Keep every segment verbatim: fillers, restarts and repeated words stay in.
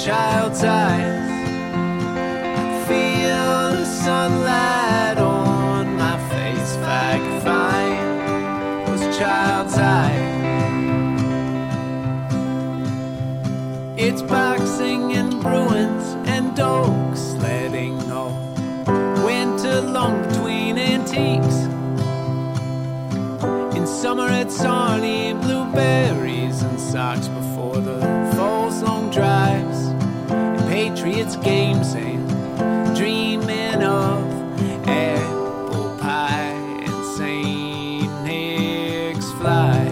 child's eyes. Feel the sunlight on my face. If I could find those child's eyes. It's boxing and Bruins and dog sledding all winter long between antiques. In summer it's Arnie, blueberries and socks before the fall's long drives. And Patriots games and dreaming of apple pie and Saint Nick's fly.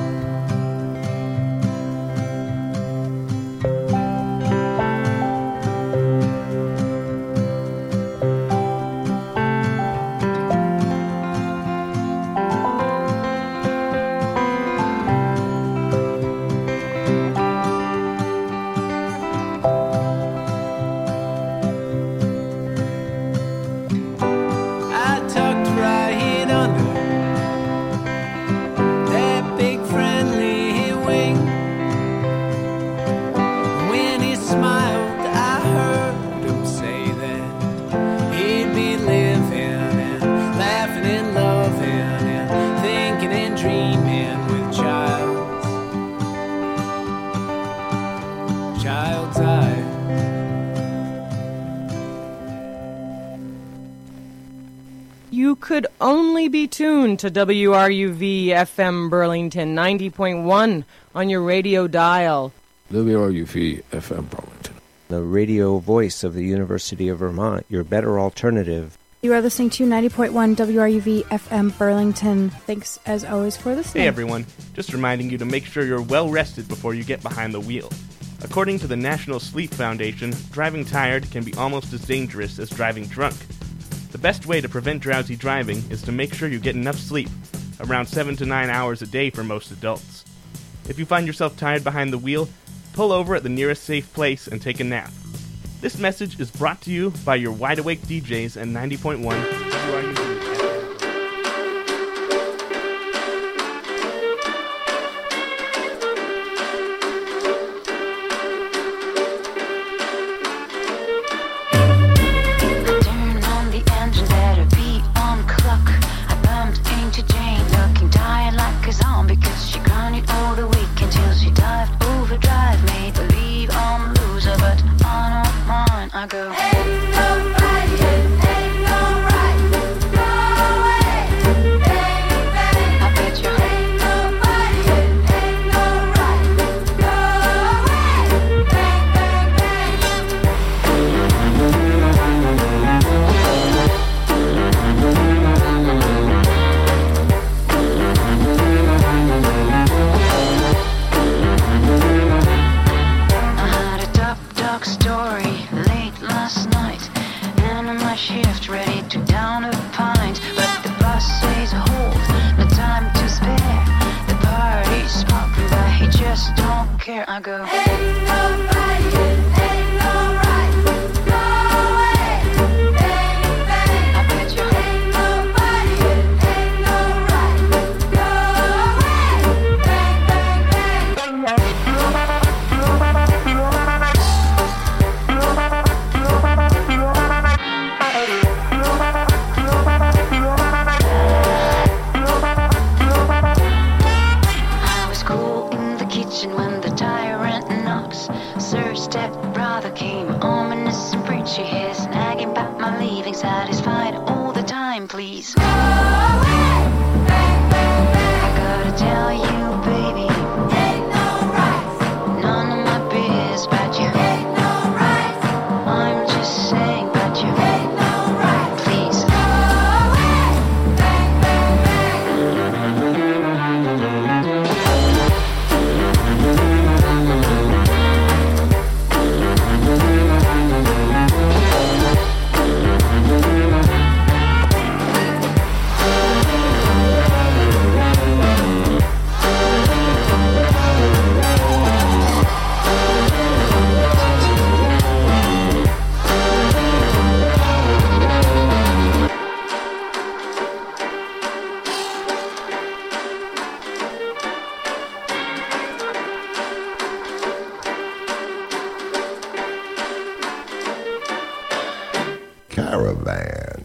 Could only be tuned to W R U V F M Burlington ninety point one on your radio dial. W R U V F M Burlington, the radio voice of the University of Vermont, your better alternative. You are listening to ninety point one W R U V F M Burlington. Thanks, as always, for listening. Hey, everyone. Just reminding you to make sure you're well rested before you get behind the wheel. According to the National Sleep Foundation, driving tired can be almost as dangerous as driving drunk. The best way to prevent drowsy driving is to make sure you get enough sleep, around seven to nine hours a day for most adults. If you find yourself tired behind the wheel, pull over at the nearest safe place and take a nap. This message is brought to you by your Wide Awake D Js at ninety point one W R U V. I go. I go. Ain't nobody, ain't no right, no way, baby. I bet you ain't nobody, ain't no right, no way, bang, bang, I was cool in the kitchen when the tyrant knocks. Sir stepbrother came, ominous and preachy, his nagging about my leaving, satisfied all the time, please. Go away, bang, bang, bang. I gotta tell you, baby, ain't no rights, none of my biz about you. Ain't no rights, I'm just saying about you. Ain't no rights, please. Go away, bang, bang, bang. Caravan.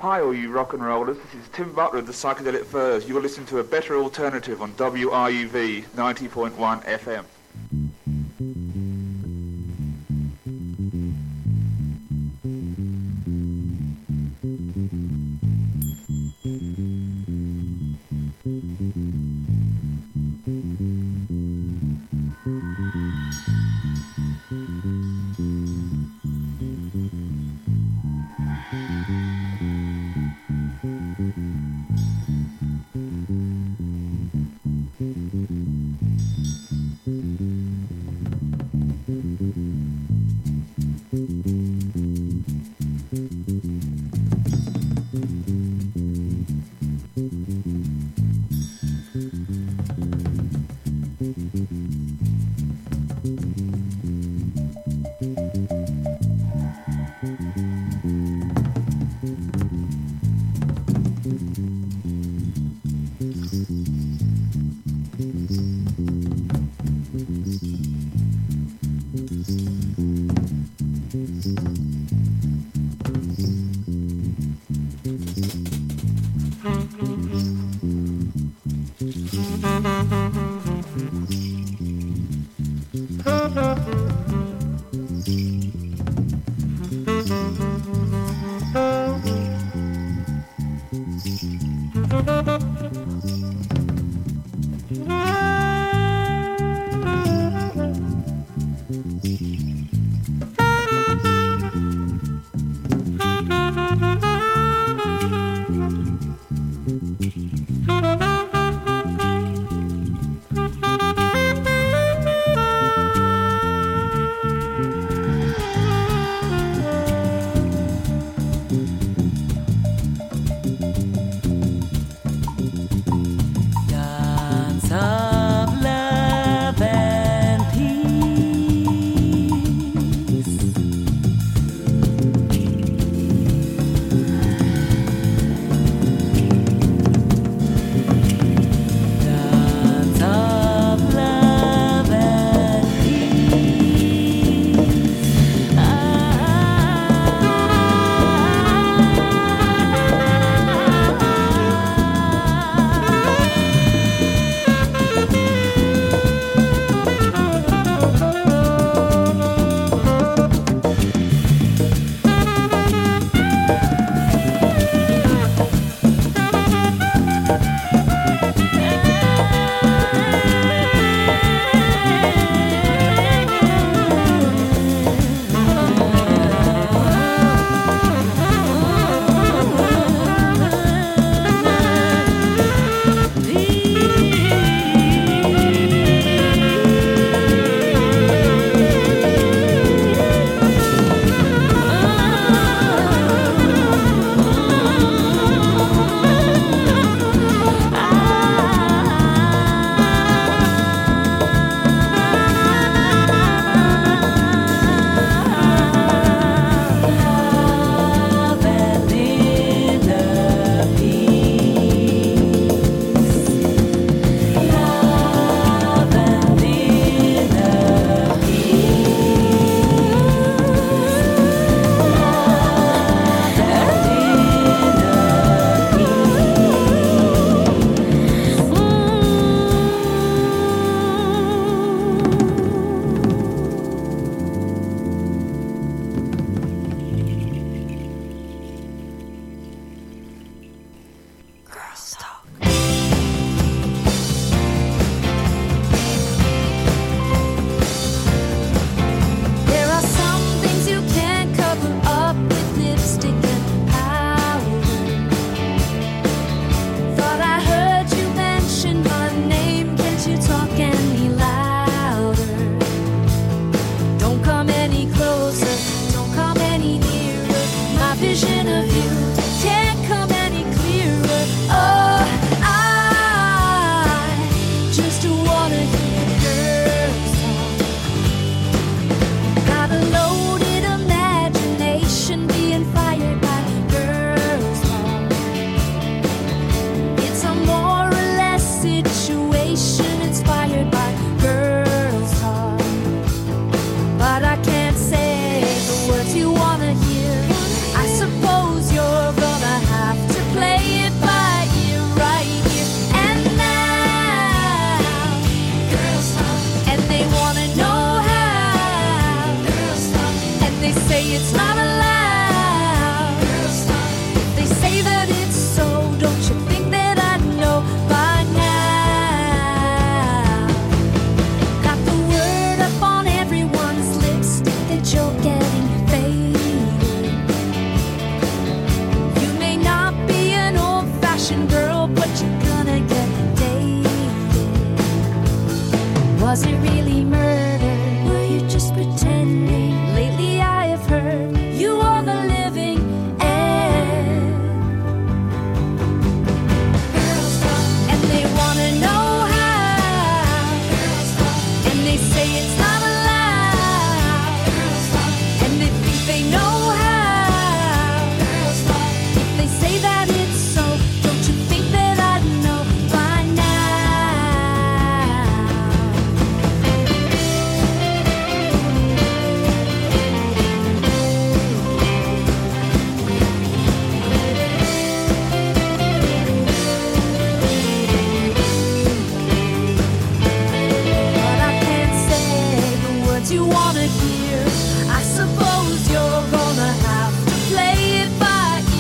Hi all you rock and rollers, this is Tim Butler of the Psychedelic Furs. You're listening to a better alternative on W R U V ninety point one F M.